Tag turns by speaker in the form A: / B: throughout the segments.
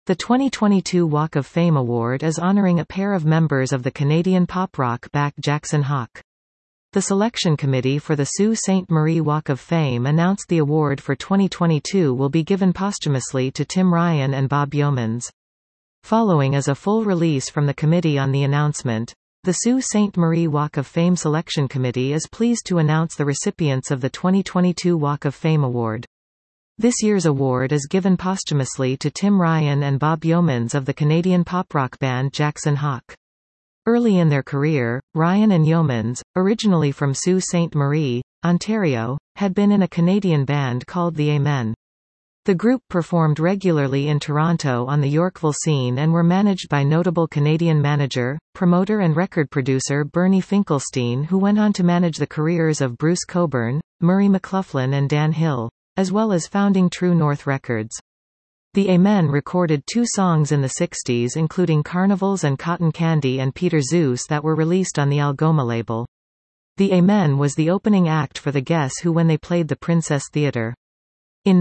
A: The 2022 Walk of Fame award is honoring a pair of members of the Canadian pop-rock band Jackson Hawk. The selection committee for the Sault Ste. Marie Walk of Fame announced the award for 2022 will be given posthumously to Tim Ryan and Bob Yeomans. Following is a full release from the committee on the announcement. The Sault Ste. Marie Walk of Fame Selection Committee is pleased to announce the recipients of the 2022 Walk of Fame award. This year's award is given posthumously to Tim Ryan and Bob Yeomans of the Canadian pop-rock band Jackson Hawk. Early in their career, Ryan and Yeomans, originally from Sault Ste. Marie, Ontario, had been in a Canadian band called the Amen. The group performed regularly in Toronto on the Yorkville scene and were managed by notable Canadian manager, promoter and record producer Bernie Finkelstein, who went on to manage the careers of Bruce Cockburn, Murray McLaughlin and Dan Hill, as well as founding True North Records. The Amen recorded 2 songs in the 60s including Carnivals and Cotton Candy and Peter Zeus that were released on the Algoma label. The Amen was the opening act for the Guess Who when they played the Princess Theatre. In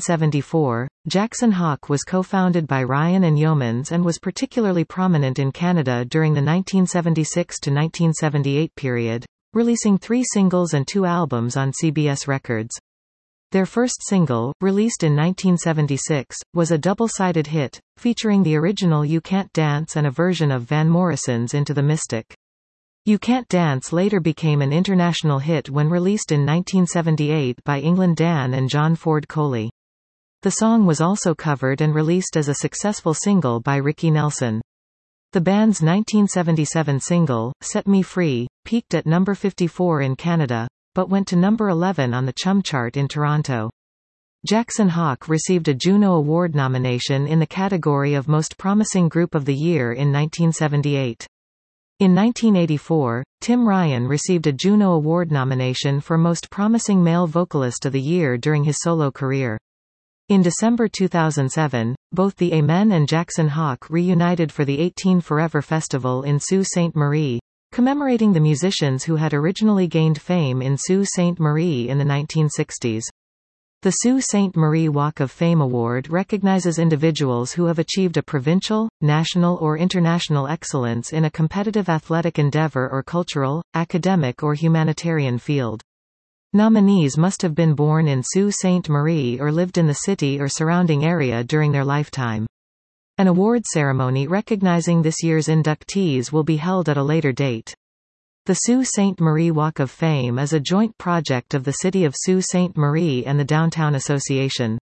A: 1974, Jackson Hawk was co-founded by Ryan and Yeomans and was particularly prominent in Canada during the 1976 to 1978 period, releasing 3 singles and 2 albums on CBS Records. Their first single, released in 1976, was a double-sided hit, featuring the original You Can't Dance and a version of Van Morrison's Into the Mystic. You Can't Dance later became an international hit when released in 1978 by England Dan and John Ford Coley. The song was also covered and released as a successful single by Ricky Nelson. The band's 1977 single, Set Me Free, peaked at number 54 in Canada, but went to number 11 on the CHUM chart in Toronto. Jackson Hawk received a Juno Award nomination in the category of Most Promising Group of the Year in 1978. In 1984, Tim Ryan received a Juno Award nomination for Most Promising Male Vocalist of the Year during his solo career. In December 2007, both the Amen and Jackson Hawk reunited for the 18 Forever Festival in Sault Ste. Marie, commemorating the musicians who had originally gained fame in Sault Ste. Marie in the 1960s. The Sault Ste. Marie Walk of Fame Award recognizes individuals who have achieved a provincial, national or international excellence in a competitive athletic endeavor or cultural, academic or humanitarian field. Nominees must have been born in Sault Ste. Marie or lived in the city or surrounding area during their lifetime. An award ceremony recognizing this year's inductees will be held at a later date. The Sault Ste. Marie Walk of Fame is a joint project of the City of Sault Ste. Marie and the Downtown Association.